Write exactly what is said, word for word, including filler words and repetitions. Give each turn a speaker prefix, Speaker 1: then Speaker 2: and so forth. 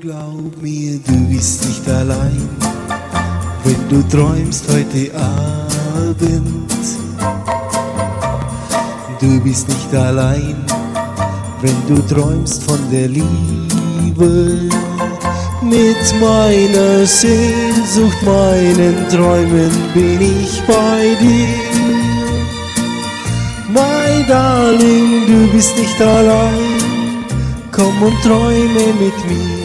Speaker 1: Glaub mir, du bist nicht allein, wenn du träumst heute Abend. Du bist nicht allein, wenn du träumst von der Liebe. Mit meiner Sehnsucht, meinen Träumen bin ich bei dir. My darling, du bist nicht allein, komm und träume mit mir.